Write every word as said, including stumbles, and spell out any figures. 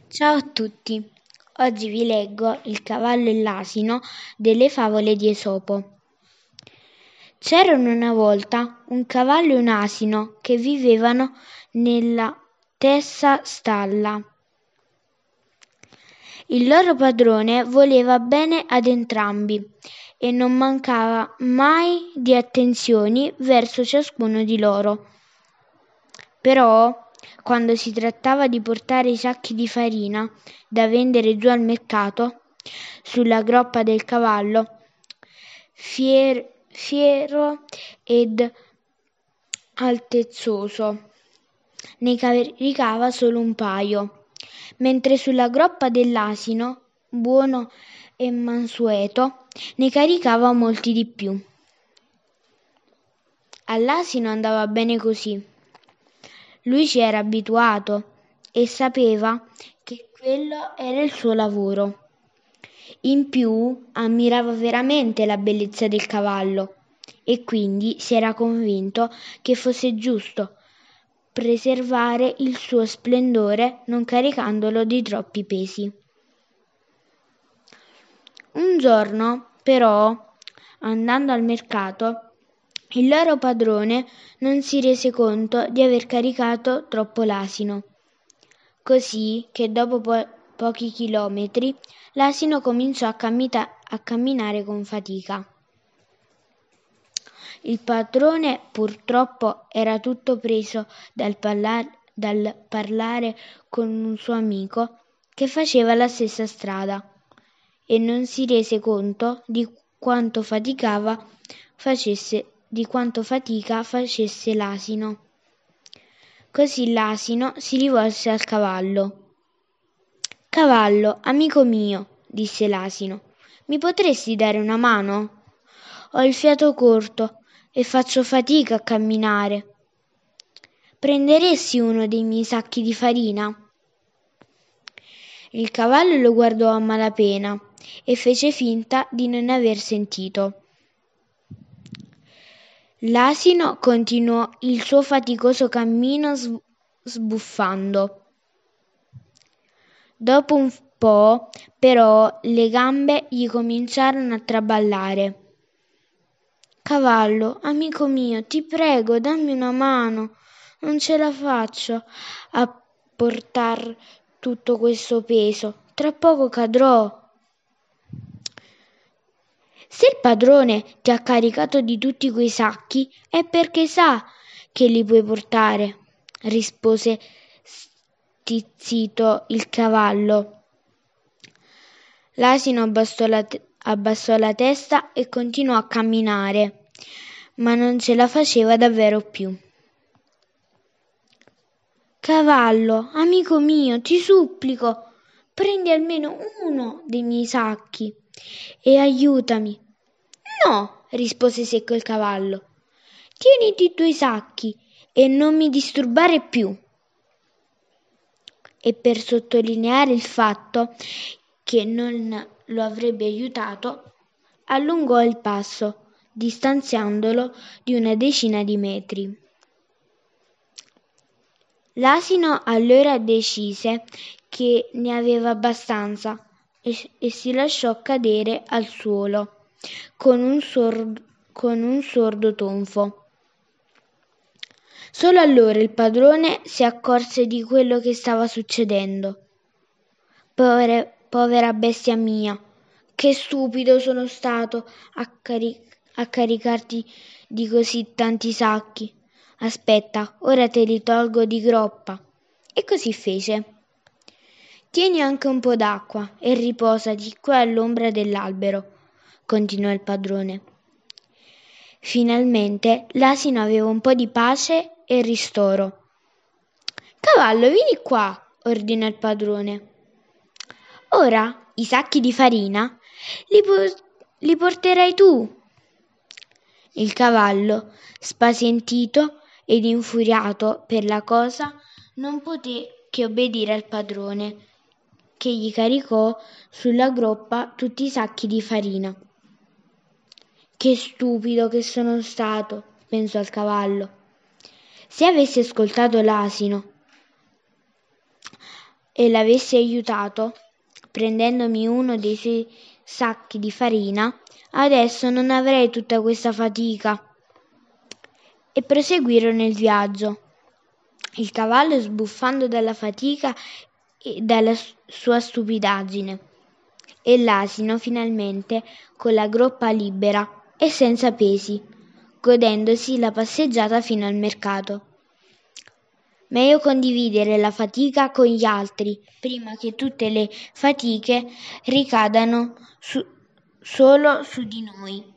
Ciao a tutti, oggi vi leggo Il cavallo e l'asino delle favole di Esopo. C'erano una volta un cavallo e un asino che vivevano nella stessa stalla. Il loro padrone voleva bene ad entrambi e non mancava mai di attenzioni verso ciascuno di loro. Però, quando si trattava di portare i sacchi di farina da vendere giù al mercato, sulla groppa del cavallo, fier- fiero ed altezzoso, ne caricava solo un paio, mentre sulla groppa dell'asino, buono e mansueto, ne caricava molti di più. All'asino andava bene così. Lui ci era abituato e sapeva che quello era il suo lavoro. In più ammirava veramente la bellezza del cavallo e quindi si era convinto che fosse giusto preservare il suo splendore non caricandolo di troppi pesi. Un giorno, però, andando al mercato, il loro padrone non si rese conto di aver caricato troppo l'asino, così che dopo po- pochi chilometri l'asino cominciò a, cammita- a camminare con fatica. Il padrone purtroppo era tutto preso dal, parlar- dal parlare con un suo amico che faceva la stessa strada e non si rese conto di quanto faticava facesse, di quanto fatica facesse l'asino. Così l'asino si rivolse al cavallo. «Cavallo, amico mio», disse l'asino, «mi potresti dare una mano? Ho il fiato corto e faccio fatica a camminare. Prenderesti uno dei miei sacchi di farina?» Il cavallo lo guardò a malapena e fece finta di non aver sentito. L'asino continuò il suo faticoso cammino sbuffando. Dopo un po', però, le gambe gli cominciarono a traballare. «Cavallo, amico mio, ti prego, dammi una mano. Non ce la faccio a portar tutto questo peso. Tra poco cadrò». «Se il padrone ti ha caricato di tutti quei sacchi è perché sa che li puoi portare», rispose stizzito il cavallo. L'asino abbassò la, te- abbassò la testa e continuò a camminare, ma non ce la faceva davvero più. «Cavallo, amico mio, ti supplico, prendi almeno uno dei miei sacchi e aiutami». «No», rispose secco il cavallo, «tieniti i tuoi sacchi e non mi disturbare più». E per sottolineare il fatto che non lo avrebbe aiutato, allungò il passo, distanziandolo di una decina di metri. L'asino allora decise che ne aveva abbastanza e, e si lasciò cadere al suolo con un, sordo, con un sordo tonfo. Solo allora il padrone si accorse di quello che stava succedendo. Povere, povera bestia mia, che stupido sono stato a, cari- a caricarti di così tanti sacchi. Aspetta, ora te li tolgo di groppa. E così fece. Tieni anche un po' d'acqua e riposati qua all'ombra dell'albero, continuò il padrone. Finalmente l'asino aveva un po' di pace e ristoro. «Cavallo, vieni qua», ordinò il padrone. «Ora i sacchi di farina li, po- li porterai tu». Il cavallo, spasentito ed infuriato per la cosa, non poté che obbedire al padrone, che gli caricò sulla groppa tutti i sacchi di farina. «Che stupido che sono stato», pensò il cavallo. «Se avessi ascoltato l'asino, e l'avessi aiutato, prendendomi uno dei suoi sacchi di farina, adesso non avrei tutta questa fatica. E proseguirono il viaggio, il cavallo sbuffando dalla fatica e dalla sua stupidaggine, e l'asino finalmente con la groppa libera e senza pesi, godendosi la passeggiata fino al mercato. Meglio condividere la fatica con gli altri, prima che tutte le fatiche ricadano su, solo su di noi.